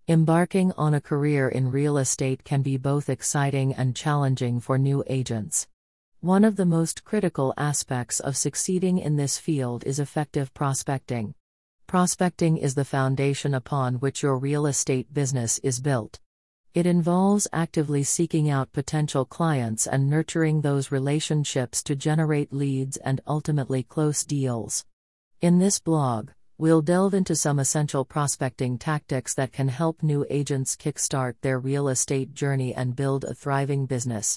Embarking on a career in real estate can be both exciting and challenging for new agents. One of the most critical aspects of succeeding in this field is effective prospecting. Prospecting is the foundation upon which your real estate business is built. It involves actively seeking out potential clients and nurturing those relationships to generate leads and ultimately close deals. In this blog, we'll delve into some essential prospecting tactics that can help new agents kickstart their real estate journey and build a thriving business.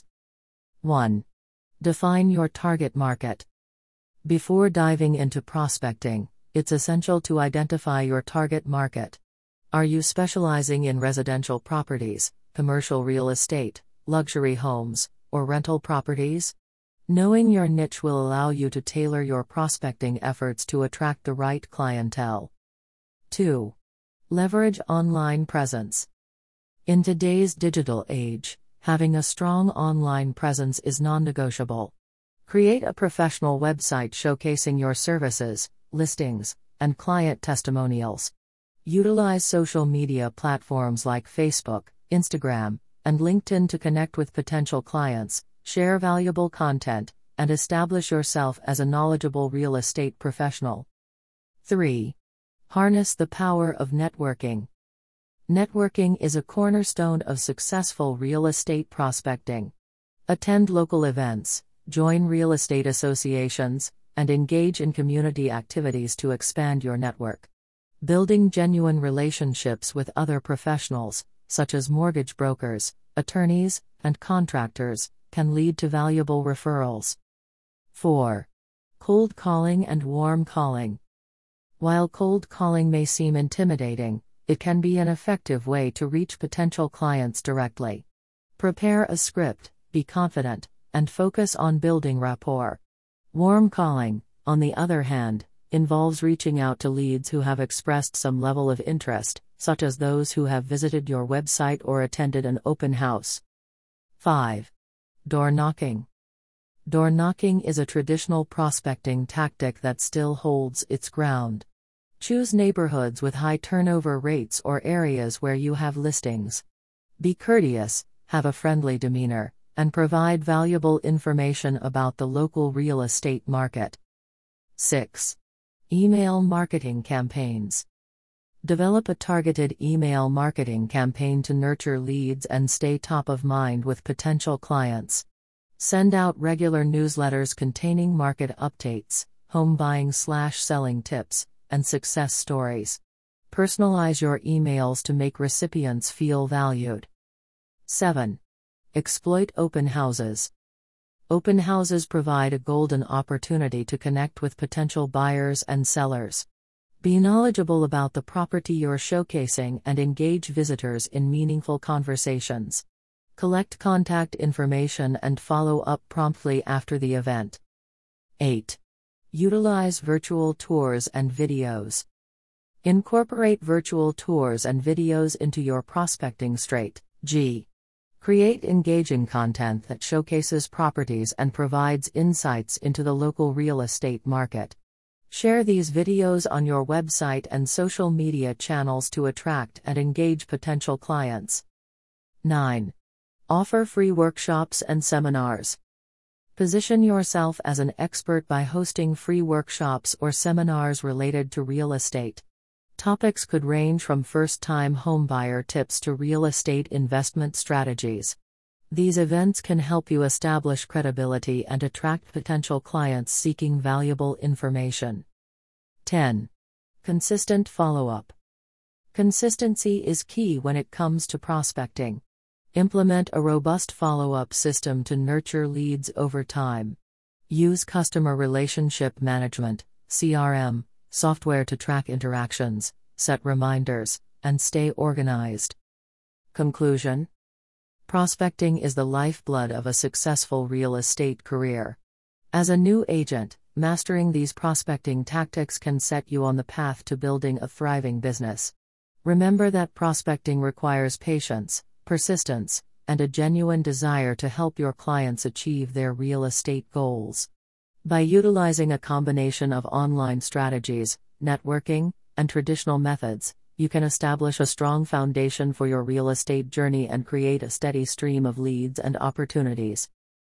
1. Define your target market. Before diving into prospecting, it's essential to identify your target market. Are you specializing in residential properties, commercial real estate, luxury homes, or rental properties? Knowing your niche will allow you to tailor your prospecting efforts to attract the right clientele. 2. Leverage online presence. In today's digital age, having a strong online presence is non-negotiable. Create a professional website showcasing your services, listings, and client testimonials. Utilize social media platforms like Facebook, Instagram, and LinkedIn to connect with potential clients, share valuable content, and establish yourself as a knowledgeable real estate professional. 3. Harness the power of networking. Networking is a cornerstone of successful real estate prospecting. Attend local events, join real estate associations, and engage in community activities to expand your network. Building genuine relationships with other professionals, such as mortgage brokers, attorneys, and contractors, can lead to valuable referrals. 4. Cold calling and warm calling. While cold calling may seem intimidating, it can be an effective way to reach potential clients directly. Prepare a script, be confident, and focus on building rapport. Warm calling, on the other hand, involves reaching out to leads who have expressed some level of interest, such as those who have visited your website or attended an open house. 5. Door knocking. Door knocking is a traditional prospecting tactic that still holds its ground. Choose neighborhoods with high turnover rates or areas where you have listings. Be courteous, have a friendly demeanor, and provide valuable information about the local real estate market. 6. Email marketing campaigns. Develop a targeted email marketing campaign to nurture leads and stay top of mind with potential clients. Send out regular newsletters containing market updates, home buying/selling tips, and success stories. Personalize your emails to make recipients feel valued. 7. Exploit open houses. Open houses provide a golden opportunity to connect with potential buyers and sellers. Be knowledgeable about the property you're showcasing and engage visitors in meaningful conversations. Collect contact information and follow up promptly after the event. 8. Utilize virtual tours and videos. Incorporate virtual tours and videos into your prospecting strategy. Create engaging content that showcases properties and provides insights into the local real estate market. Share these videos on your website and social media channels to attract and engage potential clients. 9. Offer free workshops and seminars. Position yourself as an expert by hosting free workshops or seminars related to real estate. Topics could range from first-time homebuyer tips to real estate investment strategies. These events can help you establish credibility and attract potential clients seeking valuable information. 10. Consistent follow-up. Consistency is key when it comes to prospecting. Implement a robust follow-up system to nurture leads over time. Use customer relationship management, CRM, software to track interactions, set reminders, and stay organized. Conclusion: prospecting is the lifeblood of a successful real estate career. As a new agent, mastering these prospecting tactics can set you on the path to building a thriving business. Remember that prospecting requires patience, persistence, and a genuine desire to help your clients achieve their real estate goals. By utilizing a combination of online strategies, networking, and traditional methods, you can establish a strong foundation for your real estate journey and create a steady stream of leads and opportunities.